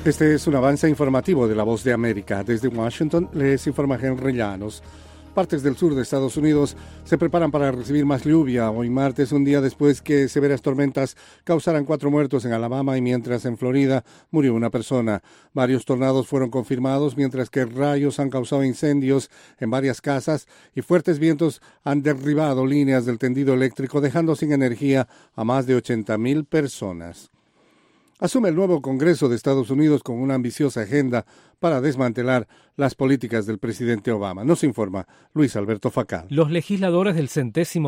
Este es un avance informativo de La Voz de América. Desde Washington les informa Henry Llanos. Partes del sur de Estados Unidos se preparan para recibir más lluvia hoy martes, un día después que severas tormentas causaran 4 muertos en Alabama y mientras en Florida murió una persona. Varios tornados fueron confirmados, mientras que rayos han causado incendios en varias casas y fuertes vientos han derribado líneas del tendido eléctrico, dejando sin energía a más de 80,000 personas. Asume el nuevo Congreso de Estados Unidos con una ambiciosa agenda para desmantelar las políticas del presidente Obama. Nos informa Luis Alberto Facal. Los legisladores del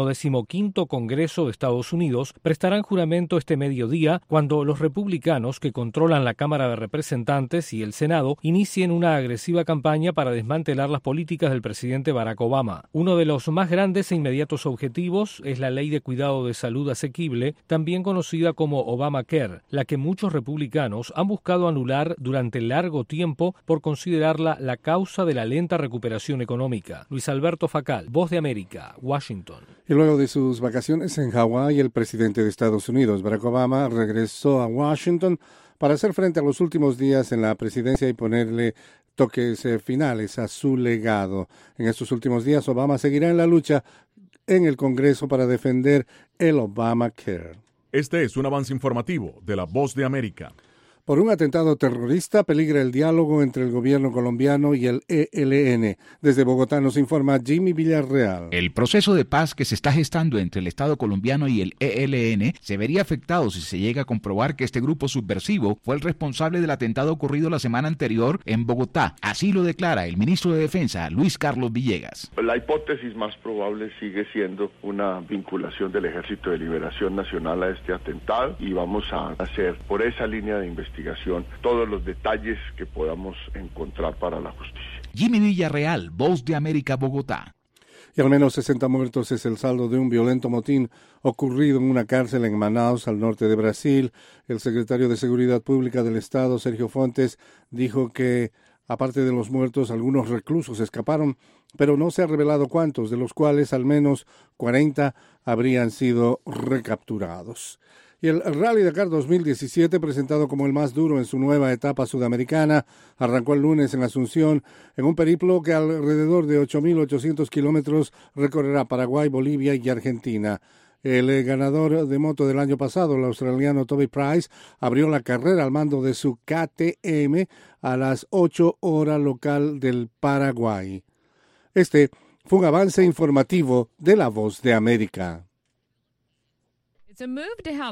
115º Congreso de Estados Unidos prestarán juramento este mediodía cuando los republicanos que controlan la Cámara de Representantes y el Senado inicien una agresiva campaña para desmantelar las políticas del presidente Barack Obama. Uno de los más grandes e inmediatos objetivos es la Ley de Cuidado de Salud Asequible, también conocida como Obamacare, la que muchos republicanos han buscado anular durante largo tiempo por considerarla la causa de la lenta recuperación económica. Luis Alberto Facal, Voz de América, Washington. Y luego de sus vacaciones en Hawái, el presidente de Estados Unidos, Barack Obama, regresó a Washington para hacer frente a los últimos días en la presidencia y ponerle toques finales a su legado. En estos últimos días, Obama seguirá en la lucha en el Congreso para defender el Obamacare. Este es un avance informativo de La Voz de América. Por un atentado terrorista peligra el diálogo entre el gobierno colombiano y el ELN. Desde Bogotá nos informa Jimmy Villarreal. El proceso de paz que se está gestando entre el Estado colombiano y el ELN se vería afectado si se llega a comprobar que este grupo subversivo fue el responsable del atentado ocurrido la semana anterior en Bogotá. Así lo declara el ministro de Defensa, Luis Carlos Villegas. La hipótesis más probable sigue siendo una vinculación del Ejército de Liberación Nacional a este atentado y vamos a hacer por esa línea de investigación todos los detalles que podamos encontrar para la justicia. Jimmy Villarreal, Voz de América, Bogotá. Y al menos 60 muertos es el saldo de un violento motín ocurrido en una cárcel en Manaus, al norte de Brasil. El secretario de Seguridad Pública del Estado, Sergio Fontes, dijo que, aparte de los muertos, algunos reclusos escaparon, pero no se ha revelado cuántos, de los cuales al menos 40 habrían sido recapturados. Y el Rally Dakar 2017, presentado como el más duro en su nueva etapa sudamericana, arrancó el lunes en Asunción en un periplo que alrededor de 8.800 kilómetros recorrerá Paraguay, Bolivia y Argentina. El ganador de moto del año pasado, el australiano Toby Price, abrió la carrera al mando de su KTM a las 8 horas local del Paraguay. Este fue un avance informativo de La Voz de América.